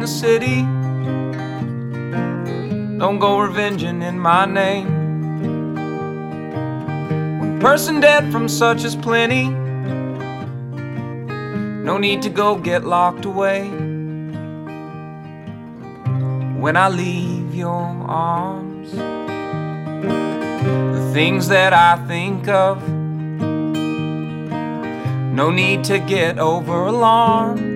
city. Don't go revenging in my name. One person dead from such is plenty. No need to go get locked away. When I leave your arms, the things that I think of, no need to get over alarmed.